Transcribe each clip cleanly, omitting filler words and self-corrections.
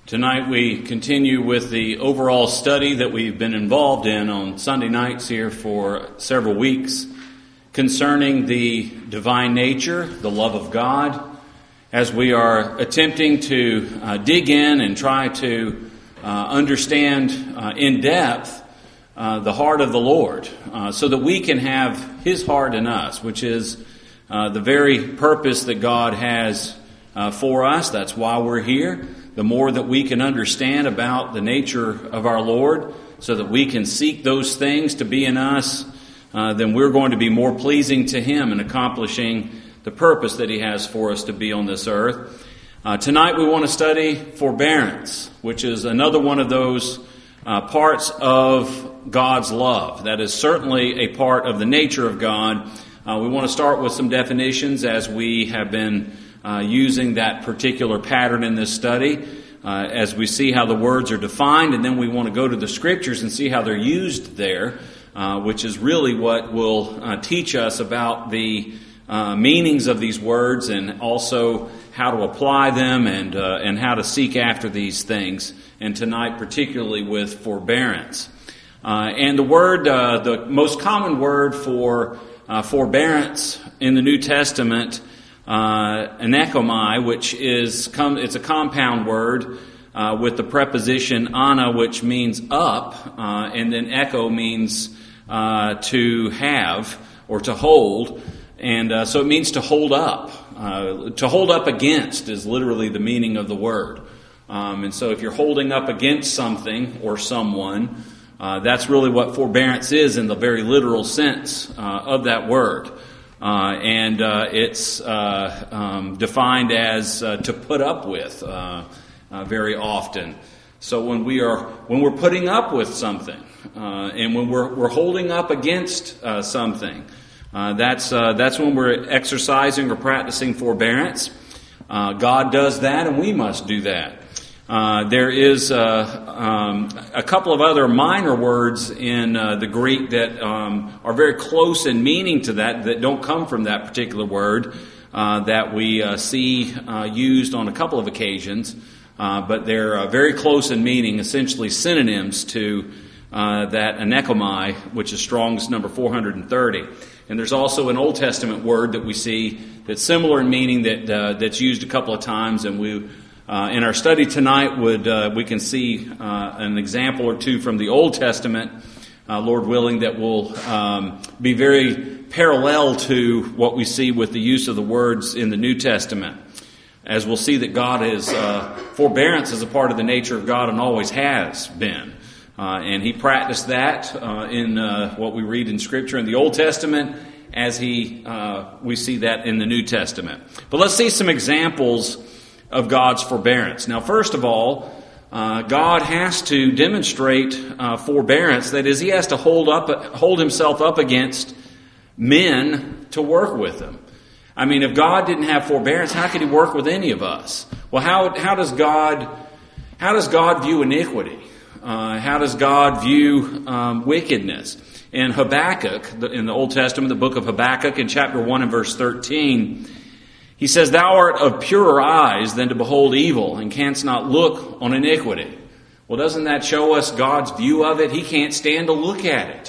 Tonight we continue with the overall study that we've been involved in on Sunday nights here for several weeks concerning the divine nature, the love of God, as we are attempting to dig in and try to understand in depth the heart of the Lord so that we can have His heart in us, which is the very purpose that God has for us. That's why we're here. The more that we can understand about the nature of our Lord so that we can seek those things to be in us, then we're going to be more pleasing to Him in accomplishing the purpose that He has for us to be on this earth. Tonight we want to study forbearance, which is another one of those parts of God's love. That is certainly a part of the nature of God. We want to start with some definitions as we have been using that particular pattern in this study as we see how the words are defined, and then we want to go to the Scriptures and see how they're used there, which is really what will teach us about the meanings of these words and also how to apply them and how to seek after these things, and tonight particularly with forbearance. And the word, the most common word for forbearance in the New Testament, anekomai, which is it's a compound word with the preposition ana, which means up, and then echo means to have or to hold, and so it means to hold up. To hold up against is literally the meaning of the word, and so if you're holding up against something or someone, that's really what forbearance is in the very literal sense of that word. And it's defined as to put up with very often. So when we're putting up with something, and when we're holding up against something, that's when we're exercising or practicing forbearance. God does that, and we must do that. There is a couple of other minor words in the Greek that are very close in meaning to that don't come from that particular word that we see used on a couple of occasions, but they're very close in meaning, essentially synonyms to that anekomai, which is Strong's number 430. And there's also an Old Testament word that we see that's similar in meaning that's used a couple of times, and in our study tonight, we can see an example or two from the Old Testament, Lord willing, that will be very parallel to what we see with the use of the words in the New Testament. As we'll see that God is, forbearance is a part of the nature of God and always has been. And He practiced that in what we read in Scripture in the Old Testament as we see that in the New Testament. But let's see some examples of God's forbearance. Now, first of all, God has to demonstrate forbearance. That is, He has to hold Himself up against men to work with Him. I mean, if God didn't have forbearance, how could He work with any of us? Well, how does God view iniquity? How does God view wickedness? In Habakkuk, in the Old Testament, the book of Habakkuk, in chapter 1 and verse 13, he says, "Thou art of purer eyes than to behold evil, and canst not look on iniquity." Well, doesn't that show us God's view of it? He can't stand to look at it.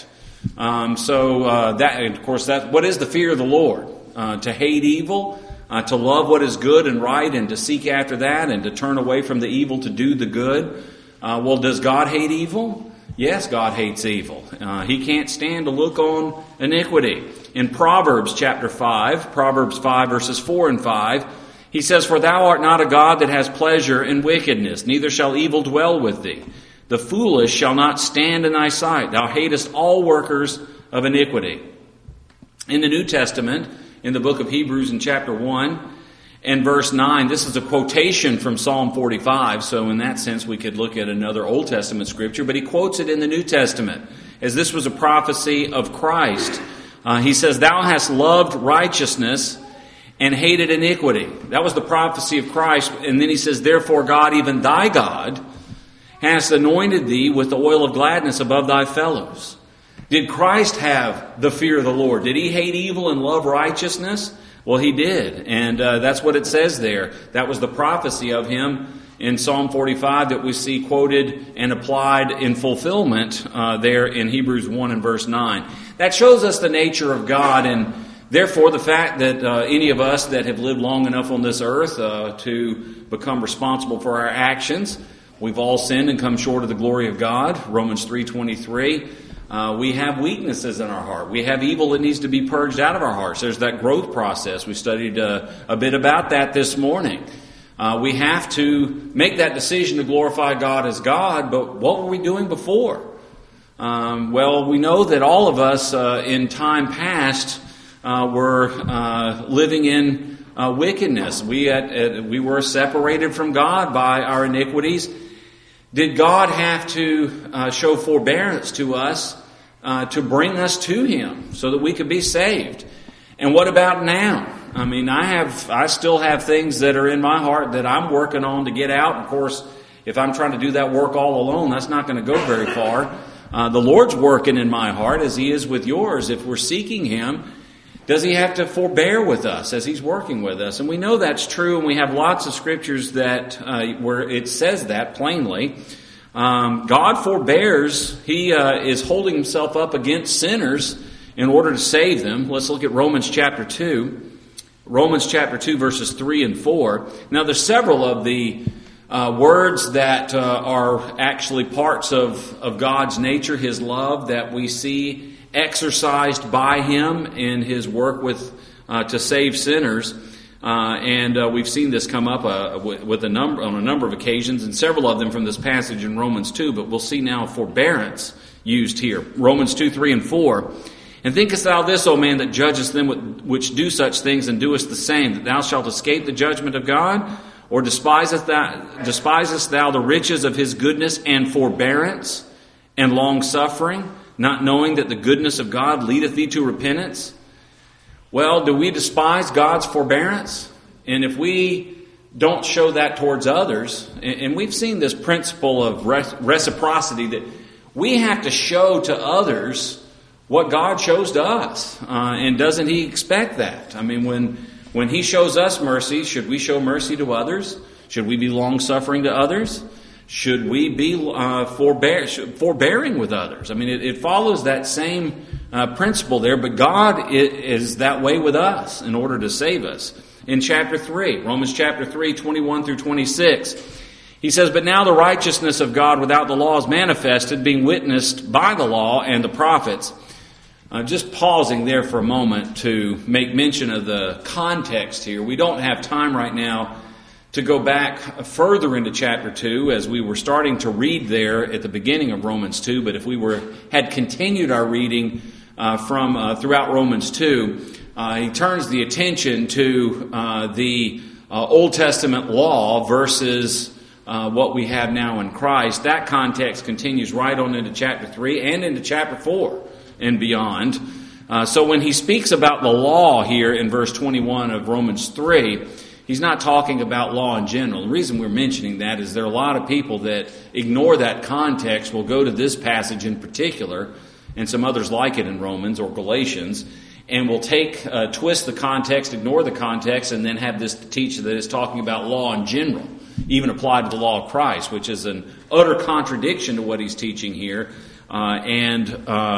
What is the fear of the Lord? To hate evil, to love what is good and right, and to seek after that, and to turn away from the evil to do the good. Well, does God hate evil? Yes, God hates evil. He can't stand to look on iniquity. In Proverbs chapter 5, Proverbs 5 verses 4 and 5, he says, "For thou art not a God that has pleasure in wickedness, neither shall evil dwell with thee. The foolish shall not stand in thy sight. Thou hatest all workers of iniquity." In the New Testament, in the book of Hebrews in chapter 1 and verse 9, this is a quotation from Psalm 45, so in that sense we could look at another Old Testament scripture, but he quotes it in the New Testament, as this was a prophecy of Christ. He says, "Thou hast loved righteousness and hated iniquity." That was the prophecy of Christ. And then he says, "Therefore God, even thy God, hast anointed thee with the oil of gladness above thy fellows." Did Christ have the fear of the Lord? Did He hate evil and love righteousness? Well, he did, and that's what it says there. That was the prophecy of him in Psalm 45 that we see quoted and applied in fulfillment there in Hebrews 1 and verse 9. That shows us the nature of God, and therefore the fact that any of us that have lived long enough on this earth to become responsible for our actions, we've all sinned and come short of the glory of God, Romans 3:23. We have weaknesses in our heart. We have evil that needs to be purged out of our hearts. There's that growth process. We studied a bit about that this morning. We have to make that decision to glorify God as God, but what were we doing before? Well, we know that all of us in time past were living in wickedness. We were separated from God by our iniquities. Did God have to show forbearance to us to bring us to Him so that we could be saved? And what about now? I mean, I still have things that are in my heart that I'm working on to get out. Of course, if I'm trying to do that work all alone, that's not going to go very far. The Lord's working in my heart as He is with yours. If we're seeking Him, does He have to forbear with us as He's working with us? And we know that's true, and we have lots of scriptures that where it says that plainly. God forbears. He is holding Himself up against sinners in order to save them. Let's look at Romans chapter 2. Romans chapter 2, verses 3 and 4. Now, there's several of the words that are actually parts of God's nature, His love, that we see exercised by Him in His work to save sinners. And we've seen this come up on a number of occasions, and several of them from this passage in Romans 2, but we'll see now forbearance used here. Romans 2, 3, and 4. And thinkest thou this, O man, that judgest them which do such things, and doest the same, that thou shalt escape the judgment of God? Or despisest thou the riches of His goodness and forbearance and long-suffering, not knowing that the goodness of God leadeth thee to repentance? Well, do we despise God's forbearance? And if we don't show that towards others, and we've seen this principle of reciprocity, that we have to show to others what God shows to us. And doesn't He expect that? I mean, when He shows us mercy, should we show mercy to others? Should we be long-suffering to others? Should we be forbearing with others? I mean, it follows that same principle there, but God is that way with us in order to save us. In chapter 3, Romans chapter 3, 21 through 26, he says, But now the righteousness of God without the law is manifested, being witnessed by the law and the prophets. Just pausing there for a moment to make mention of the context here. We don't have time right now to go back further into chapter 2 as we were starting to read there at the beginning of Romans 2. But if we had continued our reading from throughout Romans 2, he turns the attention to the Old Testament law versus what we have now in Christ. That context continues right on into chapter 3 and into chapter 4. And beyond. So when he speaks about the law here in verse 21 of Romans 3, he's not talking about law in general. The reason we're mentioning that is there are a lot of people that ignore that context, will go to this passage in particular, and some others like it in Romans or Galatians, and will twist the context, ignore the context, and then have this teach that it's talking about law in general, even applied to the law of Christ, which is an utter contradiction to what he's teaching here. And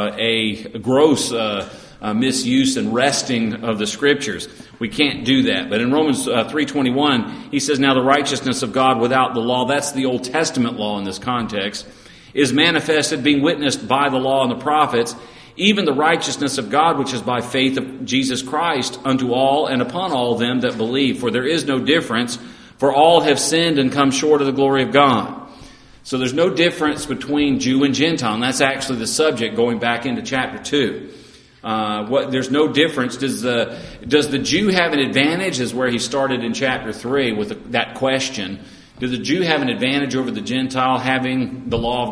a gross misuse and wresting of the Scriptures. We can't do that. But in Romans 3:21, he says, Now the righteousness of God without the law, that's the Old Testament law in this context, is manifested, being witnessed by the law and the prophets, even the righteousness of God, which is by faith of Jesus Christ, unto all and upon all them that believe. For there is no difference, for all have sinned and come short of the glory of God. So there's no difference between Jew and Gentile, and that's actually the subject going back into chapter 2. There's no difference. Does the Jew have an advantage, is where he started in chapter 3 with that question. Does the Jew have an advantage over the Gentile having the law of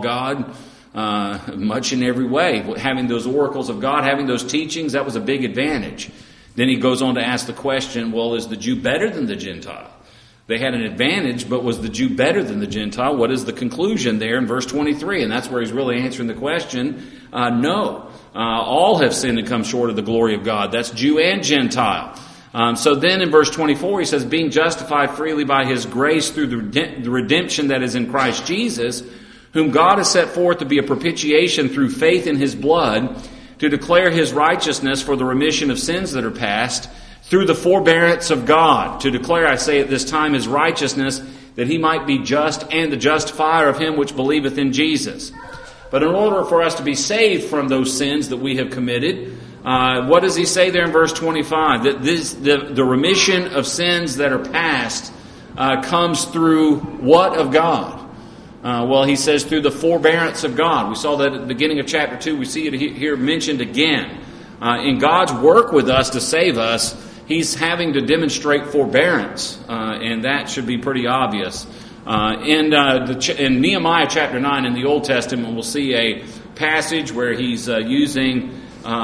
God? Much in every way. Having those oracles of God, having those teachings, that was a big advantage. Then he goes on to ask the question, well, is the Jew better than the Gentile? They had an advantage, but was the Jew better than the Gentile? What is the conclusion there in verse 23? And that's where he's really answering the question. No. All have sinned and come short of the glory of God. That's Jew and Gentile. So then in verse 24 he says, being justified freely by his grace through the redemption that is in Christ Jesus, whom God has set forth to be a propitiation through faith in his blood, to declare his righteousness for the remission of sins that are past, through the forbearance of God. To declare, I say at this time, his righteousness, that he might be just and the justifier of him which believeth in Jesus. But in order for us to be saved from those sins that we have committed, what does he say there in verse 25? That the remission of sins that are past comes through what of God? Well, he says through the forbearance of God. We saw that at the beginning of chapter 2. We see it here mentioned again. In God's work with us to save us, he's having to demonstrate forbearance, and that should be pretty obvious. In Nehemiah chapter 9 in the Old Testament, we'll see a passage where he's using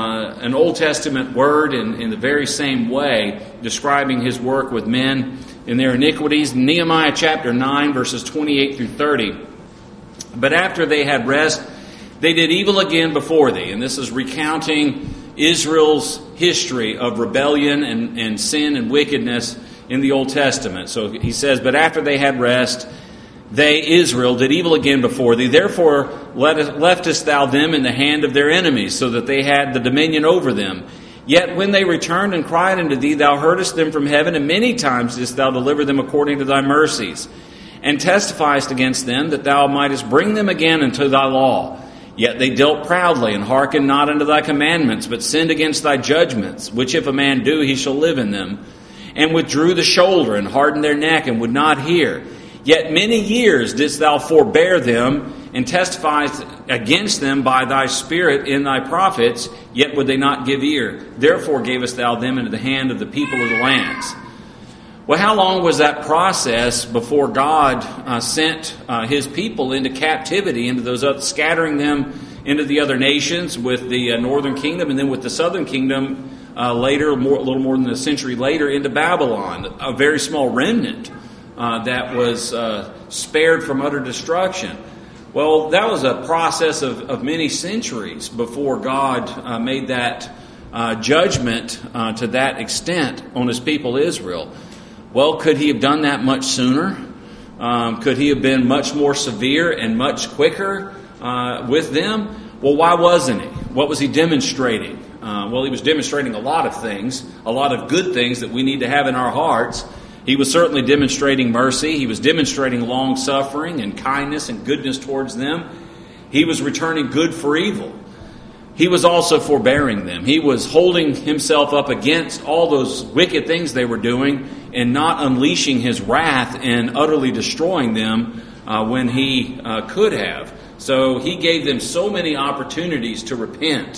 an Old Testament word in the very same way, describing his work with men in their iniquities. Nehemiah chapter 9, verses 28 through 30. But after they had rest, they did evil again before thee. And this is recounting Israel's history of rebellion and sin and wickedness in the Old Testament. So he says, but after they had rest, they, Israel, did evil again before thee. Therefore leftest thou them in the hand of their enemies, so that they had the dominion over them. Yet when they returned and cried unto thee, thou heardest them from heaven, and many times didst thou deliver them according to thy mercies, and testifiest against them, that thou mightest bring them again unto thy law. Yet they dealt proudly, and hearkened not unto thy commandments, but sinned against thy judgments, which if a man do, he shall live in them, and withdrew the shoulder, and hardened their neck, and would not hear. Yet many years didst thou forbear them, and testifiest against them by thy Spirit in thy prophets, yet would they not give ear. Therefore gavest thou them into the hand of the people of the lands. Well, how long was that process before God sent his people into captivity, into those scattering them into the other nations with the northern kingdom, and then with the southern kingdom later, a little more than a century later, into Babylon, a very small remnant that was spared from utter destruction? Well, that was a process of many centuries before God made that judgment to that extent on his people Israel. Well, could he have done that much sooner? Could he have been much more severe and much quicker with them? Well, why wasn't he? What was he demonstrating? Well, he was demonstrating a lot of things, a lot of good things that we need to have in our hearts. He was certainly demonstrating mercy. He was demonstrating long-suffering and kindness and goodness towards them. He was returning good for evil. He was also forbearing them. He was holding himself up against all those wicked things they were doing and not unleashing his wrath and utterly destroying them when he could have. So he gave them so many opportunities to repent,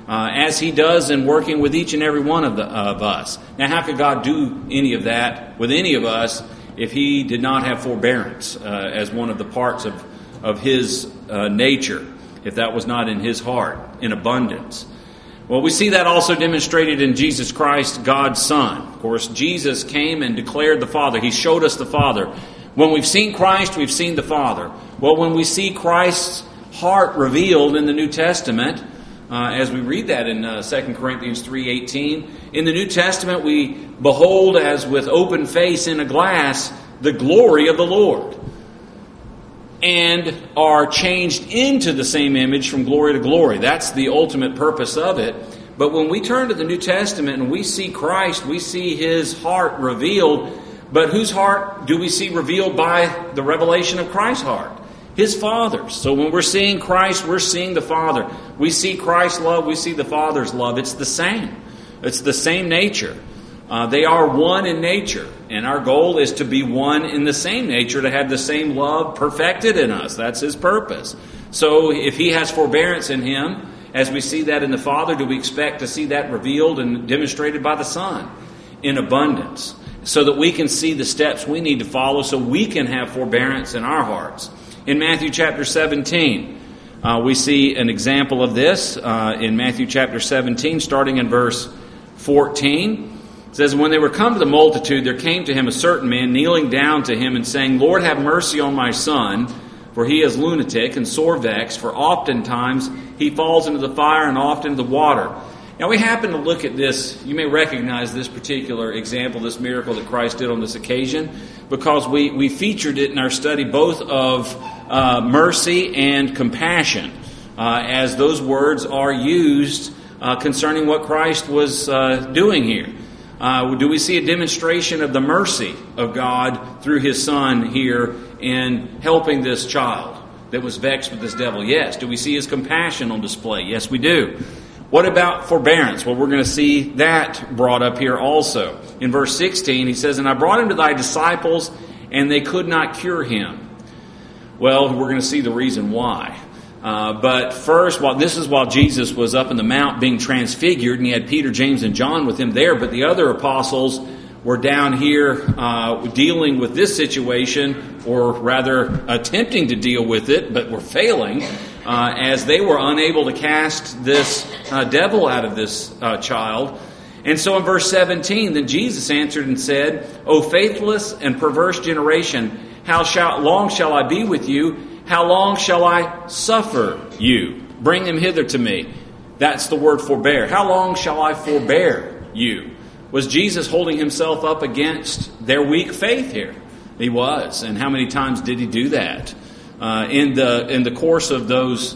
as he does in working with each and every one of us. Now, how could God do any of that with any of us if he did not have forbearance as one of the parts of his nature, if that was not in his heart, in abundance? Well, we see that also demonstrated in Jesus Christ, God's Son. Of course, Jesus came and declared the Father. He showed us the Father. When we've seen Christ, we've seen the Father. Well, when we see Christ's heart revealed in the New Testament, as we read that in 2 Corinthians 3:18, in the New Testament we behold as with open face in a glass the glory of the Lord, and are changed into the same image from glory to glory. That's the ultimate purpose of it. But when we turn to the New Testament and we see Christ, we see his heart revealed. But whose heart do we see revealed by the revelation of Christ's heart? His Father's. So when we're seeing Christ, we're seeing the Father. We see Christ's love, we see the Father's love. It's the same. It's the same nature. They are one in nature. And our goal is to be one in the same nature, to have the same love perfected in us. That's his purpose. So if he has forbearance in him, as we see that in the Father, do we expect to see that revealed and demonstrated by the Son in abundance, so that we can see the steps we need to follow so we can have forbearance in our hearts? In Matthew chapter 17, we see an example of this in Matthew chapter 17, starting in verse 14. It says, when they were come to the multitude, there came to him a certain man, kneeling down to him and saying, Lord, have mercy on my son, for he is lunatic and sore vexed, for oftentimes he falls into the fire and oft into the water. Now, we happen to look at this. You may recognize this particular example, this miracle that Christ did on this occasion, because we featured it in our study both of mercy and compassion, as those words are used concerning what Christ was doing here. Do we see a demonstration of the mercy of God through His Son here in helping this child that was vexed with this devil? Yes. Do we see His compassion on display? Yes, we do. What about forbearance? Well, we're going to see that brought up here also. In verse 16, he says, "And I brought him to thy disciples, and they could not cure him." Well, we're going to see the reason why. But first, while Jesus was up in the mount being transfigured, and he had Peter, James, and John with him there, but the other apostles were down here dealing with this situation, or rather attempting to deal with it, but were failing, as they were unable to cast this devil out of this child. And so in verse 17, then Jesus answered and said, "O faithless and perverse generation, how long shall I be with you? How long shall I suffer you? Bring him hither to me." That's the word forbear. How long shall I forbear you? Was Jesus holding himself up against their weak faith here? He was. And how many times did he do that? In the course of those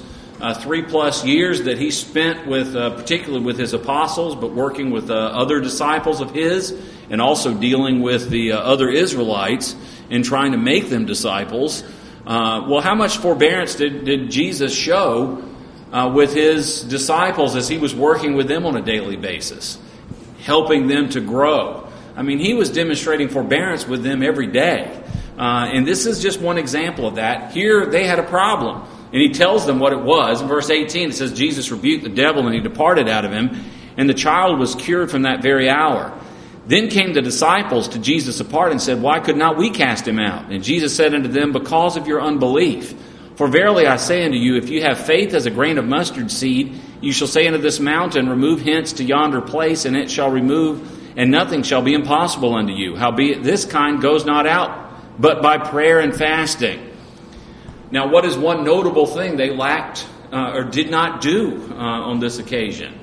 3+ years that he spent with, particularly with his apostles, but working with other disciples of his, and also dealing with the other Israelites and trying to make them disciples. Well, how much forbearance did Jesus show with his disciples as he was working with them on a daily basis, helping them to grow? I mean, he was demonstrating forbearance with them every day. And this is just one example of that. Here they had a problem, and he tells them what it was. In verse 18 it says, "Jesus rebuked the devil, and he departed out of him, and the child was cured from that very hour. Then came the disciples to Jesus apart and said, Why could not we cast him out? And Jesus said unto them, Because of your unbelief. For verily I say unto you, if you have faith as a grain of mustard seed, you shall say unto this mountain, Remove hence to yonder place, and it shall remove, and nothing shall be impossible unto you. Howbeit this kind goes not out, but by prayer and fasting." Now, what is one notable thing they lacked or did not do on this occasion?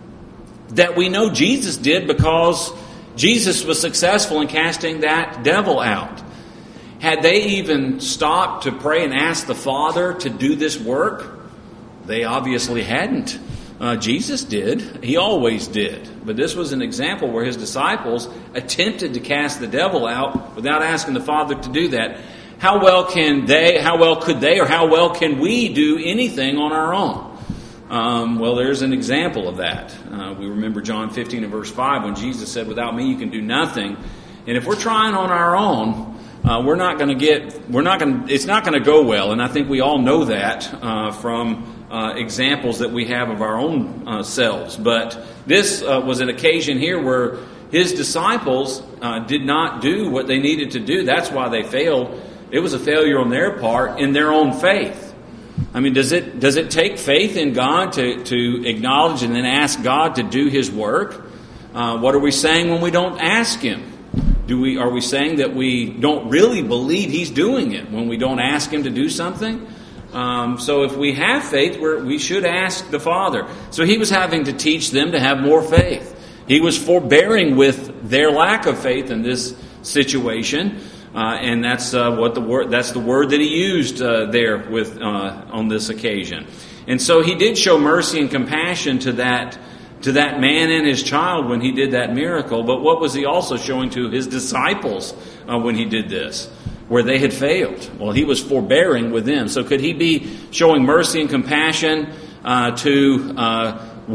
That we know Jesus did, because Jesus was successful in casting that devil out. Had they even stopped to pray and ask the Father to do this work? They obviously hadn't. Jesus did. He always did. But this was an example where his disciples attempted to cast the devil out without asking the Father to do that. How well could they, or how well can we do anything on our own? Well, there's an example of that. We remember John 15 and verse 5 when Jesus said, "Without me you can do nothing." And if we're trying on our own, it's not going to go well. And I think we all know that from examples that we have of our own selves. But this was an occasion here where his disciples did not do what they needed to do. That's why they failed. It was a failure on their part in their own faith. I mean, does it take faith in God to acknowledge and then ask God to do His work? What are we saying when we don't ask Him? Are we saying that we don't really believe He's doing it when we don't ask Him to do something? So if we have faith, we should ask the Father. So He was having to teach them to have more faith. He was forbearing with their lack of faith in this situation. And that's that's the word that he used there with on this occasion. And so he did show mercy and compassion to that man and his child when he did that miracle. But what was he also showing to his disciples when he did this, where they had failed? Well, he was forbearing with them. So could he be showing mercy and compassion to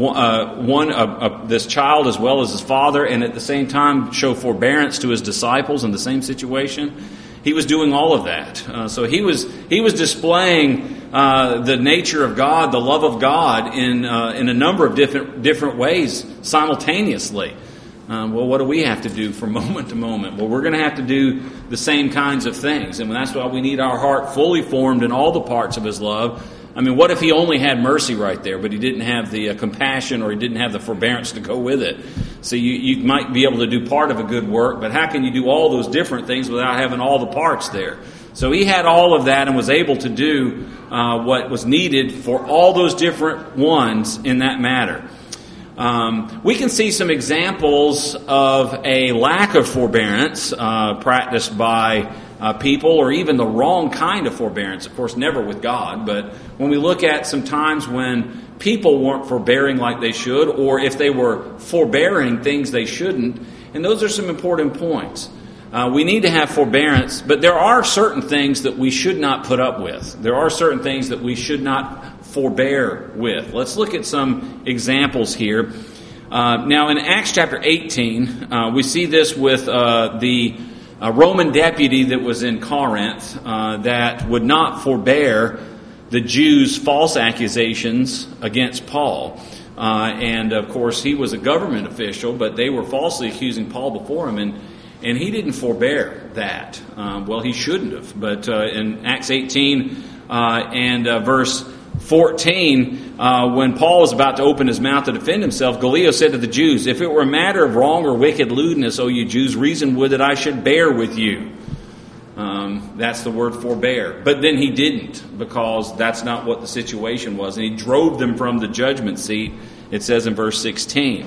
this child as well as his father, and at the same time show forbearance to his disciples in the same situation? He was doing all of that. So he was displaying the nature of God, the love of God in a number of different ways simultaneously. Well, what do we have to do from moment to moment? Well, we're going to have to do the same kinds of things, and that's why we need our heart fully formed in all the parts of His love. I mean, what if he only had mercy right there, but he didn't have the compassion, or he didn't have the forbearance to go with it? So you might be able to do part of a good work, but how can you do all those different things without having all the parts there? So he had all of that and was able to do what was needed for all those different ones in that matter. We can see some examples of a lack of forbearance practiced by people, or even the wrong kind of forbearance. Of course, never with God, but when we look at some times when people weren't forbearing like they should, or if they were forbearing things they shouldn't, and those are some important points. We need to have forbearance, but there are certain things that we should not put up with. There are certain things that we should not forbear with. Let's look at some examples here. Now, in Acts chapter 18, we see this with the Roman deputy that was in Corinth that would not forbear the Jews' false accusations against Paul. And, of course, he was a government official, but they were falsely accusing Paul before him, and he didn't forbear that. Well, he shouldn't have. But in Acts 18 and verse 14, when Paul was about to open his mouth to defend himself, Gallio said to the Jews, "If it were a matter of wrong or wicked lewdness, O you Jews, reason would that I should bear with you." That's the word forbear. But then he didn't, because that's not what the situation was. And he drove them from the judgment seat, it says in verse 16.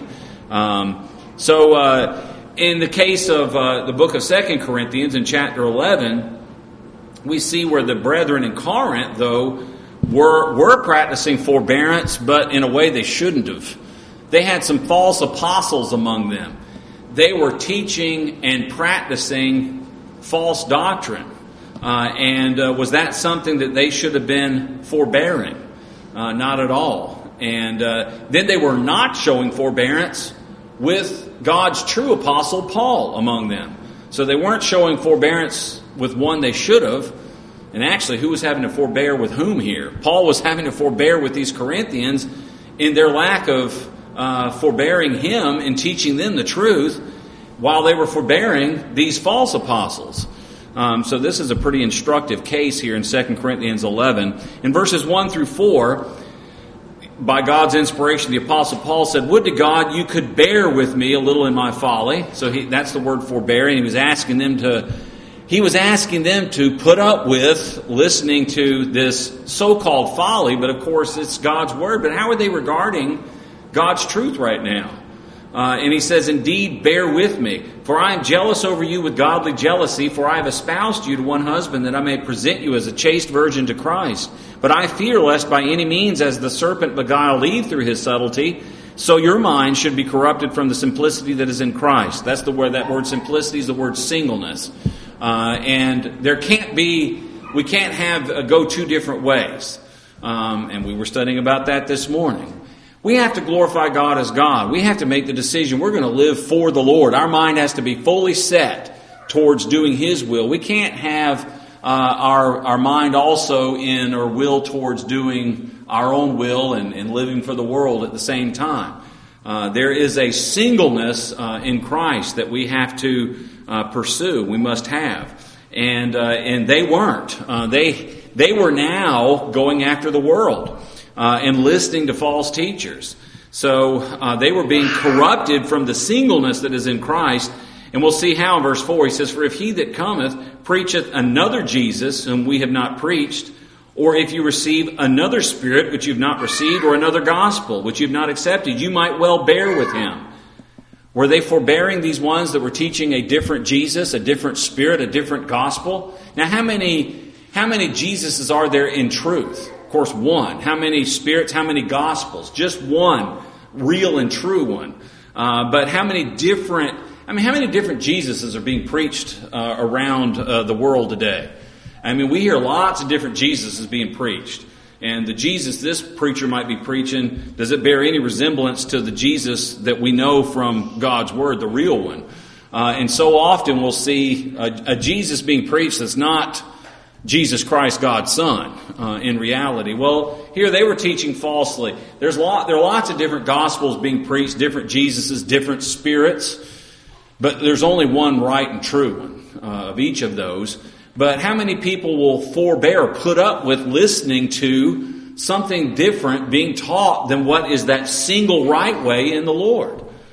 In the case of the book of 2 Corinthians, in chapter 11, we see where the brethren in Corinth, though, were practicing forbearance, but in a way they shouldn't have. They had some false apostles among them. They were teaching and practicing false doctrine. Was that something that they should have been forbearing? Not at all. And then they were not showing forbearance with God's true apostle Paul among them. So they weren't showing forbearance with one they should have. And actually, who was having to forbear with whom here? Paul was having to forbear with these Corinthians in their lack of forbearing him and teaching them the truth, while they were forbearing these false apostles. So this is a pretty instructive case here in 2 Corinthians 11. In verses 1 through 4, by God's inspiration, the Apostle Paul said, "Would to God you could bear with me a little in my folly." So that's the word forbearing. He was asking them to put up with listening to this so-called folly, but of course it's God's word. But how are they regarding God's truth right now? And he says, "Indeed, bear with me, for I am jealous over you with godly jealousy, for I have espoused you to one husband, that I may present you as a chaste virgin to Christ. But I fear lest by any means, as the serpent beguiled Eve through his subtlety, so your mind should be corrupted from the simplicity that is in Christ." That's the word. That word simplicity is the word singleness. And we can't go two different ways. And we were studying about that this morning. We have to glorify God as God. We have to make the decision we're going to live for the Lord. Our mind has to be fully set towards doing His will. We can't have our mind also in or will towards doing our own will and living for the world at the same time. There is a singleness in Christ that we have to pursue. We must have. And they weren't. They were now going after the world and listening to false teachers. So they were being corrupted from the singleness that is in Christ. And we'll see how in verse 4. He says, "For if he that cometh preacheth another Jesus whom we have not preached, or if you receive another spirit which you have not received, or another gospel which you have not accepted, you might well bear with him." Were they forbearing these ones that were teaching a different Jesus, a different spirit, a different gospel? Now, how many Jesuses are there in truth? Of course, one. How many spirits, how many gospels? Just one, real and true one. But how many different Jesuses are being preached around the world today? I mean, we hear lots of different Jesuses being preached. And the Jesus this preacher might be preaching, does it bear any resemblance to the Jesus that we know from God's Word, the real one? And so often we'll see a Jesus being preached that's not Jesus Christ, God's Son, in reality. Well, here they were teaching falsely. There are lots of different gospels being preached, different Jesuses, different spirits. But there's only one right and true one of each of those. But how many people will forbear or put up with listening to something different being taught than what is that single right way in the Lord?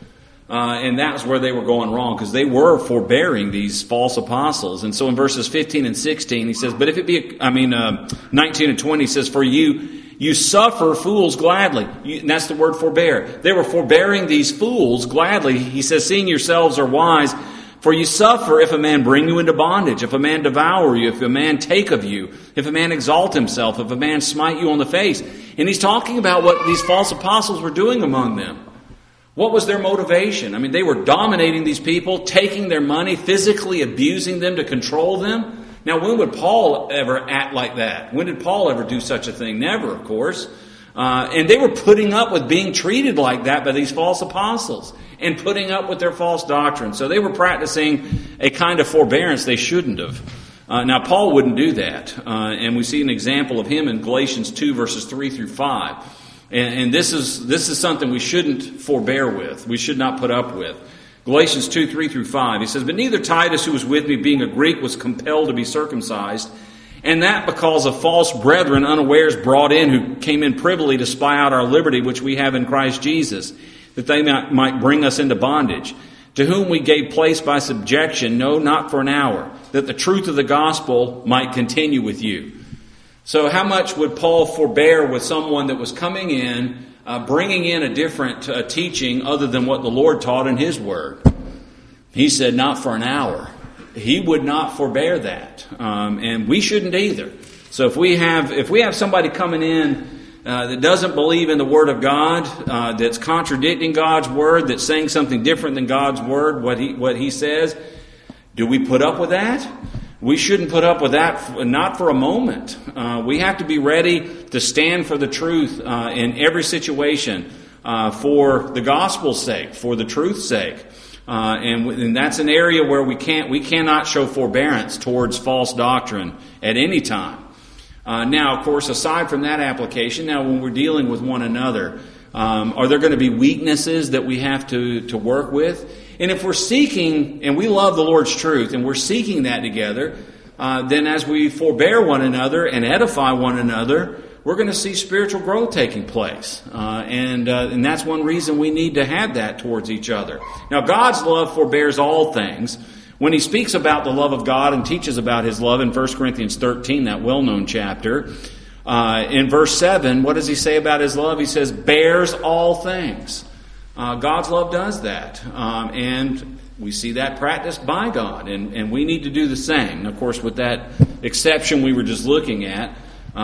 And that's where they were going wrong, because they were forbearing these false apostles. And so in verses 15 and 16, he says, but if it be, 19 and 20 says, for you suffer fools gladly. And that's the word forbear. They were forbearing these fools gladly. He says, seeing yourselves are wise, for you suffer if a man bring you into bondage, if a man devour you, if a man take of you, if a man exalt himself, if a man smite you on the face. And he's talking about what these false apostles were doing among them. What was their motivation? I mean, they were dominating these people, taking their money, physically abusing them to control them. Now, when would Paul ever act like that? When did Paul ever do such a thing? Never, of course. And they were putting up with being treated like that by these false apostles and putting up with their false doctrine. So they were practicing a kind of forbearance they shouldn't have. Now, Paul wouldn't do that. And we see an example of him in Galatians 2, verses 3 through 5. And this is something we shouldn't forbear with. We should not put up with. Galatians 2, 3 through 5. He says, but neither Titus, who was with me, being a Greek, was compelled to be circumcised, and that because of false brethren unawares brought in, who came in privily to spy out our liberty, which we have in Christ Jesus, that they might bring us into bondage, to whom we gave place by subjection, no, not for an hour, that the truth of the gospel might continue with you. So how much would Paul forbear with someone that was coming in, bringing in a different teaching other than what the Lord taught in His Word? He said, not for an hour. He would not forbear that, and we shouldn't either. So if we have somebody coming in that doesn't believe in the Word of God, that's contradicting God's Word, that's saying something different than God's Word, what He says, do we put up with that? We shouldn't put up with that, not for a moment. We have to be ready to stand for the truth in every situation, for the gospel's sake, for the truth's sake. And that's an area where we cannot show forbearance towards false doctrine at any time. Now, of course, aside from that application, now when we're dealing with one another, are there going to be weaknesses that we have to work with? And if we're seeking, and we love the Lord's truth, and we're seeking that together, then as we forbear one another and edify one another, we're going to see spiritual growth taking place. And that's one reason we need to have that towards each other. Now, God's love forbears all things. When He speaks about the love of God and teaches about His love in 1 Corinthians 13, that well-known chapter, in verse 7, what does He say about His love? He says, bears all things. God's love does that. And we see that practiced by God. And we need to do the same. And of course, with that exception we were just looking at,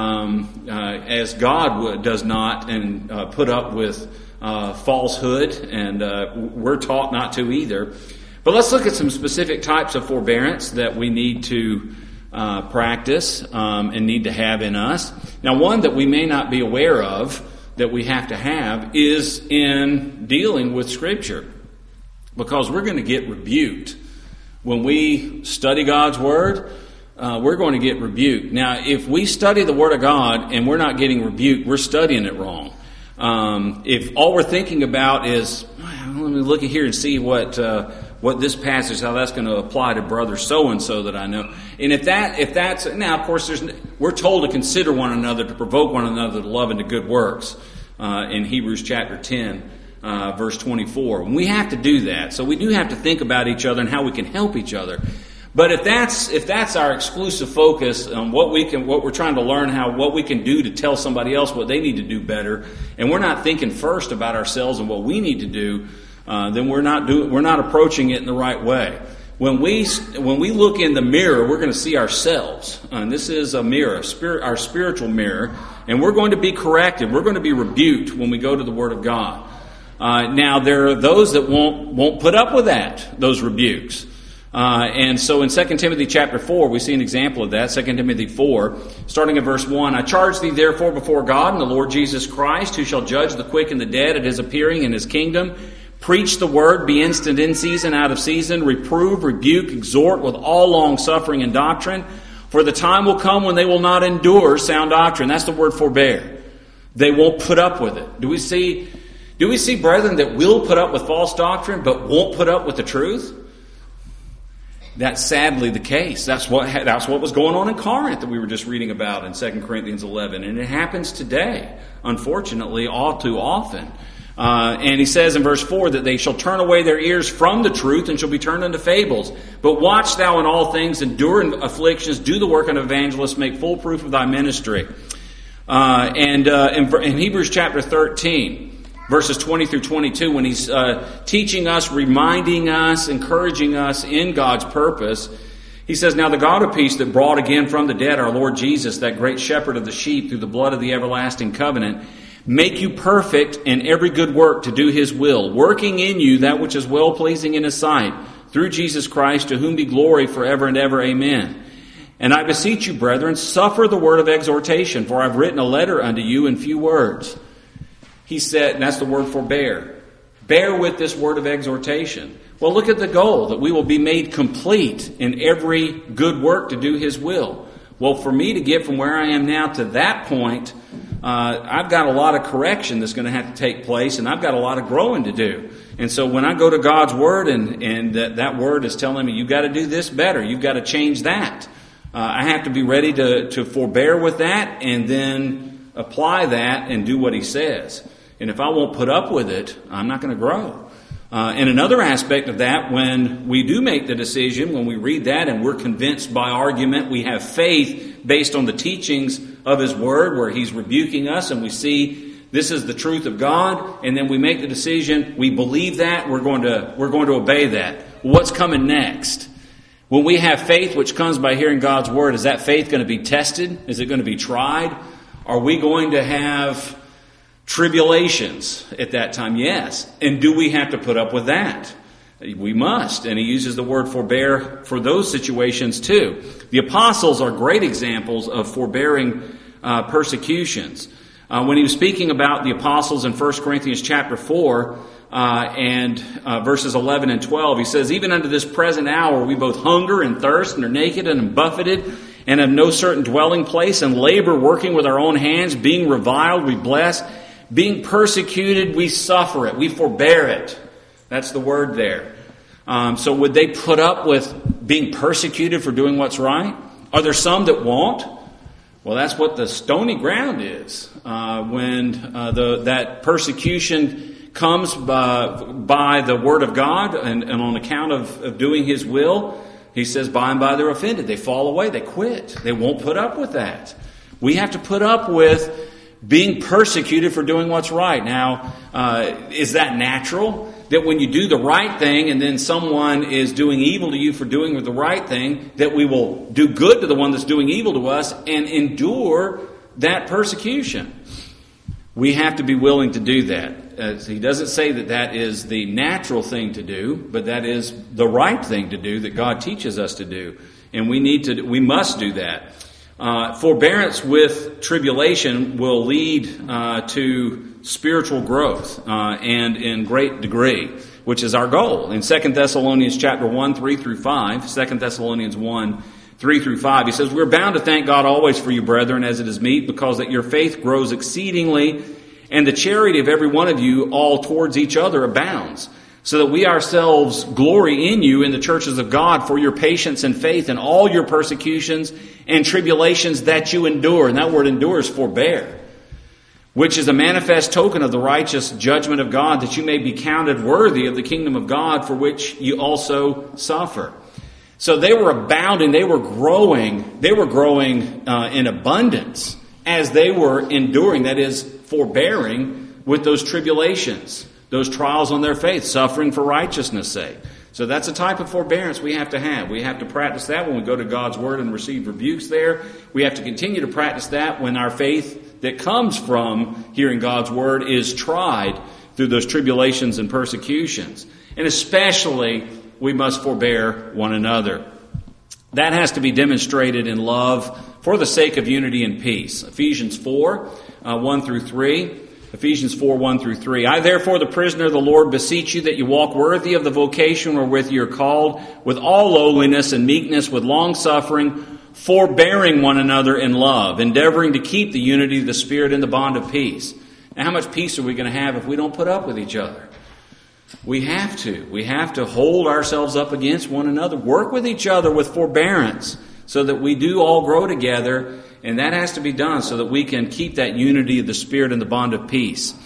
as God does not and put up with falsehood, and we're taught not to either. But let's look at some specific types of forbearance that we need to practice and need to have in us. Now, one that we may not be aware of that we have to have is in dealing with Scripture, because we're going to get rebuked. When we study God's Word, we're going to get rebuked. Now, if we study the Word of God and we're not getting rebuked, we're studying it wrong. If all we're thinking about is, let me look at here and see what this passage, how that's going to apply to brother so-and-so that I know. And if that's, now of course we're told to consider one another, to provoke one another to love and to good works, in Hebrews chapter 10, verse 24. And we have to do that. So we do have to think about each other and how we can help each other. But if that's our exclusive focus on what we're trying to learn, what we can do to tell somebody else what they need to do better, and we're not thinking first about ourselves and what we need to do, then we're not approaching it in the right way. When we look in the mirror, we're going to see ourselves, and this is a mirror, our spiritual mirror, and we're going to be corrected. We're going to be rebuked when we go to the Word of God. Now there are those that won't put up with those rebukes. And so in 2 Timothy chapter 4, we see an example of that. 2 Timothy 4, starting at verse 1, I charge thee therefore before God and the Lord Jesus Christ, who shall judge the quick and the dead at His appearing in His kingdom. Preach the word, be instant in season, out of season, reprove, rebuke, exhort with all long suffering and doctrine. For the time will come when they will not endure sound doctrine. That's the word forbear. They won't put up with it. Do we see brethren that will put up with false doctrine but won't put up with the truth? That's sadly the case. That's what was going on in Corinth that we were just reading about in 2 Corinthians 11. And it happens today, unfortunately, all too often. And he says in verse 4 that they shall turn away their ears from the truth and shall be turned unto fables. But watch thou in all things, endure in afflictions, do the work of an evangelist, make full proof of thy ministry. In Hebrews chapter 13, verses 20 through 22, when he's teaching us, reminding us, encouraging us in God's purpose, he says, Now the God of peace that brought again from the dead our Lord Jesus, that great shepherd of the sheep, through the blood of the everlasting covenant, make you perfect in every good work to do his will, working in you that which is well-pleasing in his sight, through Jesus Christ, to whom be glory forever and ever. Amen. And I beseech you, brethren, suffer the word of exhortation, for I've written a letter unto you in few words. He said, and that's the word forbear. Bear with this word of exhortation. Well, look at the goal, that we will be made complete in every good work to do his will. Well, for me to get from where I am now to that point, I've got a lot of correction that's going to have to take place, and I've got a lot of growing to do. And so when I go to God's Word and that Word is telling me, you've got to do this better, you've got to change that, I have to be ready to forbear with that and then apply that and do what He says. And if I won't put up with it, I'm not going to grow. And another aspect of that, when we do make the decision, when we read that and we're convinced by argument, we have faith based on the teachings of His Word, where He's rebuking us and we see this is the truth of God, and then we make the decision, we believe that, we're going to obey that. What's coming next? When we have faith which comes by hearing God's Word, is that faith going to be tested? Is it going to be tried? Are we going to have tribulations at that time? Yes. And do we have to put up with that? We must. And he uses the word forbear for those situations too. The apostles are great examples of forbearing persecutions. When he was speaking about the apostles in 1 Corinthians chapter 4 verses 11 and 12, he says, Even unto this present hour we both hunger and thirst and are naked and am buffeted and have no certain dwelling place and labor, working with our own hands, being reviled we bless, being persecuted we suffer it, we forbear it. That's the word there. So would they put up with being persecuted for doing what's right? Are there some that won't? Well, that's what the stony ground is. When that persecution comes by the word of God and on account of doing His will, he says by and by they're offended. They fall away. They quit. They won't put up with that. We have to put up with being persecuted for doing what's right. Now, is that natural? That when you do the right thing and then someone is doing evil to you for doing the right thing, that we will do good to the one that's doing evil to us and endure that persecution? We have to be willing to do that. He doesn't say that is the natural thing to do, but that is the right thing to do that God teaches us to do. And we must do that. Forbearance with tribulation will lead to spiritual growth and in great degree, which is our goal. In 2 Thessalonians chapter 1, 3 through 5, 2 Thessalonians 1, 3 through 5, he says, We're bound to thank God always for you, brethren, as it is meet, because that your faith grows exceedingly, and the charity of every one of you all towards each other abounds, so that we ourselves glory in you in the churches of God for your patience and faith in all your persecutions and tribulations that you endure. And that word endure is forbear, which is a manifest token of the righteous judgment of God, that you may be counted worthy of the kingdom of God, for which you also suffer. So they were abounding, they were growing in abundance as they were enduring, that is, forbearing with those tribulations, those trials on their faith, suffering for righteousness' sake. So that's a type of forbearance we have to have. We have to practice that when we go to God's Word and receive rebukes there. We have to continue to practice that when our faith that comes from hearing God's Word is tried through those tribulations and persecutions. And especially, we must forbear one another. That has to be demonstrated in love for the sake of unity and peace. Ephesians 4, 1 through 3. Ephesians 4, 1 through 3. I therefore, the prisoner of the Lord, beseech you that you walk worthy of the vocation wherewith you are called, with all lowliness and meekness, with long suffering, forbearing one another in love, endeavoring to keep the unity of the Spirit in the bond of peace. Now, how much peace are we going to have if we don't put up with each other? We have to. We have to hold ourselves up against one another, work with each other with forbearance, so that we do all grow together. And that has to be done so that we can keep that unity of the Spirit and the bond of peace.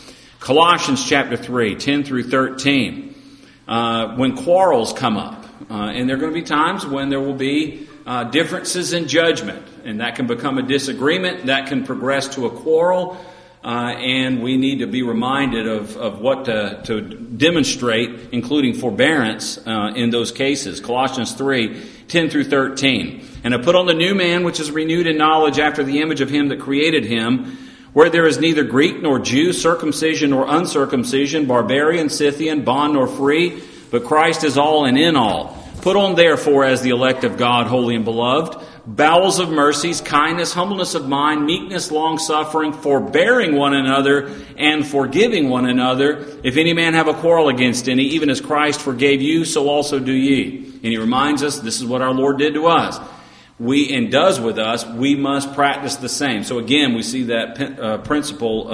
Colossians chapter 3, 10 through 13. When quarrels come up, and there are going to be times when there will be differences in judgment, and that can become a disagreement, that can progress to a quarrel, and we need to be reminded of what to demonstrate, including forbearance in those cases. Colossians 3, 10 through 13. And I put on the new man, which is renewed in knowledge after the image of him that created him, where there is neither Greek nor Jew, circumcision nor uncircumcision, barbarian, Scythian, bond nor free, but Christ is all and in all. Put on therefore as the elect of God, holy and beloved, bowels of mercies, kindness, humbleness of mind, meekness, long-suffering, forbearing one another, and forgiving one another. If any man have a quarrel against any, even as Christ forgave you, so also do ye. And he reminds us, this is what our Lord did to us. And does with us, we must practice the same. So again, we see that principle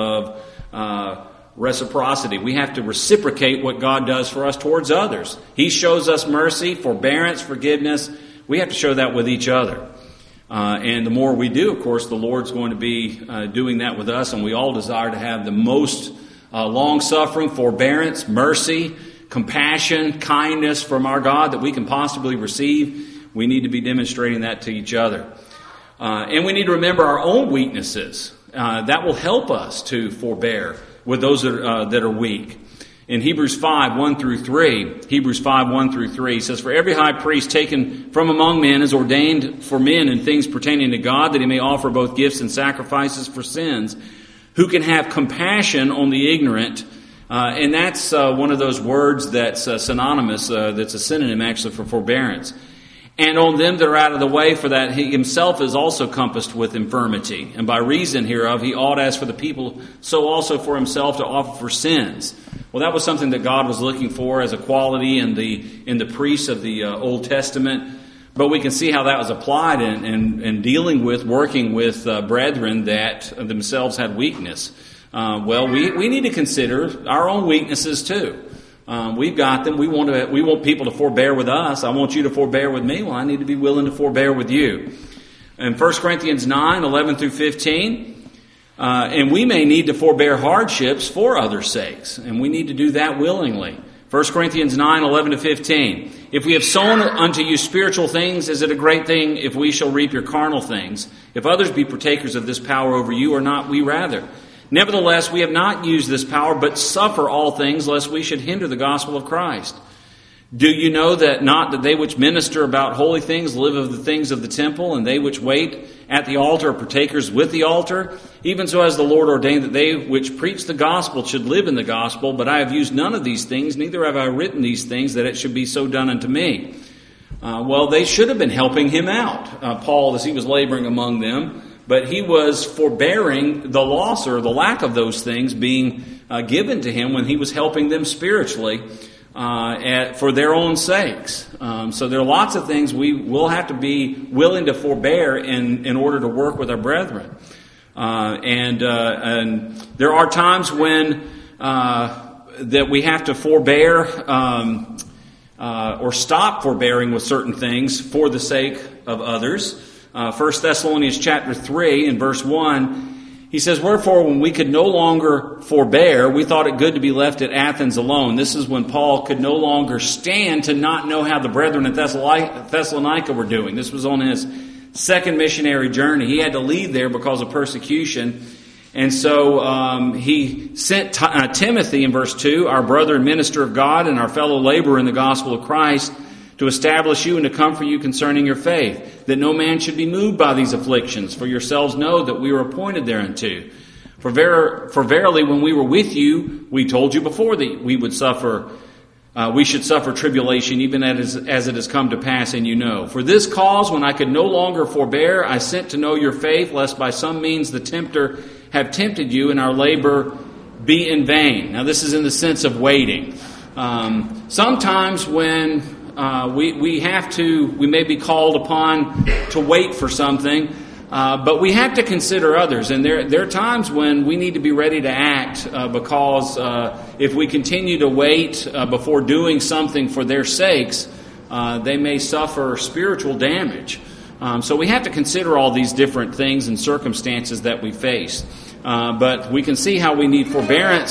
of reciprocity. We have to reciprocate what God does for us towards others. He shows us mercy, forbearance, forgiveness. We have to show that with each other. And the more we do, of course, the Lord's going to be doing that with us. And we all desire to have the most long-suffering, forbearance, mercy, compassion, kindness from our God that we can possibly receive. We need to be demonstrating that to each other. And we need to remember our own weaknesses. That will help us to forbear with those that are weak. In Hebrews 5, 1 through 3, he says, For every high priest taken from among men is ordained for men in things pertaining to God, that he may offer both gifts and sacrifices for sins, who can have compassion on the ignorant. And that's one of those words that's synonymous, that's a synonym actually for forbearance. And on them that are out of the way, for that he himself is also compassed with infirmity. And by reason hereof he ought, as for the people, so also for himself to offer for sins. Well, that was something that God was looking for as a quality in the priests of the Old Testament. But we can see how that was applied in dealing with, working with brethren that themselves had weakness. We need to consider our own weaknesses too. We've got them. We want people to forbear with us. I want you to forbear with me. Well, I need to be willing to forbear with you. In 1 Corinthians 9, 11 through 15, and we may need to forbear hardships for others' sakes, and we need to do that willingly. 1 Corinthians 9, 11 to 15. If we have sown unto you spiritual things, is it a great thing if we shall reap your carnal things? If others be partakers of this power over you, or not we rather? Nevertheless, we have not used this power, but suffer all things, lest we should hinder the gospel of Christ. Do you know that not that they which minister about holy things live of the things of the temple, and they which wait at the altar are partakers with the altar? Even so has the Lord ordained that they which preach the gospel should live in the gospel. But I have used none of these things, neither have I written these things, that it should be so done unto me. They should have been helping him out, Paul, as he was laboring among them. But he was forbearing the loss or the lack of those things being given to him when he was helping them spiritually for their own sakes. So there are lots of things we will have to be willing to forbear in order to work with our brethren. And there are times when that we have to forbear or stop forbearing with certain things for the sake of others. 1 Thessalonians chapter 3 in verse 1, he says, Wherefore, when we could no longer forbear, we thought it good to be left at Athens alone. This is when Paul could no longer stand to not know how the brethren at Thessalonica were doing. This was on his second missionary journey. He had to leave there because of persecution. And so he sent Timothy in verse 2, our brother and minister of God and our fellow laborer in the gospel of Christ, to establish you and to comfort you concerning your faith, that no man should be moved by these afflictions, for yourselves know that we were appointed thereunto. For verily, when we were with you, we told you before that we would suffer, we should suffer tribulation, even as it has come to pass, and you know. For this cause, when I could no longer forbear, I sent to know your faith, lest by some means the tempter have tempted you, and our labor be in vain. Now, this is in the sense of waiting. Sometimes when we may be called upon to wait for something, but we have to consider others. And there are times when we need to be ready to act because if we continue to wait before doing something for their sakes, they may suffer spiritual damage. So we have to consider all these different things and circumstances that we face. But we can see how we need forbearance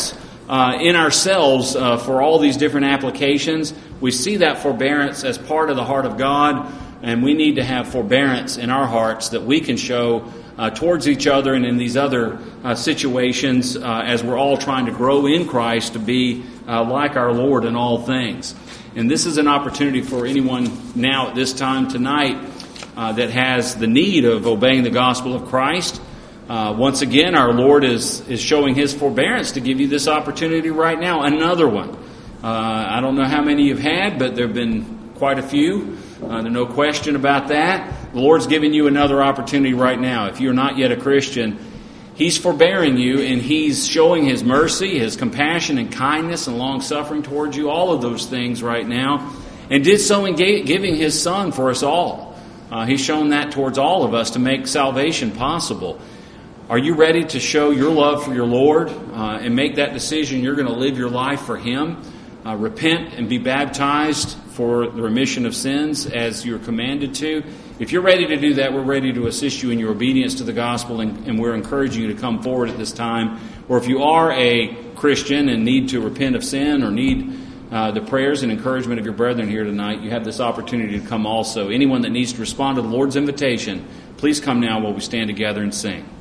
in ourselves for all these different applications. We see that forbearance as part of the heart of God, and we need to have forbearance in our hearts that we can show towards each other and in these other situations as we're all trying to grow in Christ to be like our Lord in all things. And this is an opportunity for anyone now at this time tonight that has the need of obeying the gospel of Christ. Once again, our Lord is showing His forbearance to give you this opportunity right now. Another one. I don't know how many you've had, but there have been quite a few. There's no question about that. The Lord's giving you another opportunity right now. If you're not yet a Christian, He's forbearing you, and He's showing His mercy, His compassion and kindness and long-suffering towards you, all of those things right now, and did so in giving His Son for us all. He's shown that towards all of us to make salvation possible. Are you ready to show your love for your Lord and make that decision you're going to live your life for Him? Repent and be baptized for the remission of sins as you're commanded to. If you're ready to do that, we're ready to assist you in your obedience to the gospel, and we're encouraging you to come forward at this time. Or if you are a Christian and need to repent of sin or need the prayers and encouragement of your brethren here tonight, you have this opportunity to come also. Anyone that needs to respond to the Lord's invitation, please come now while we stand together and sing.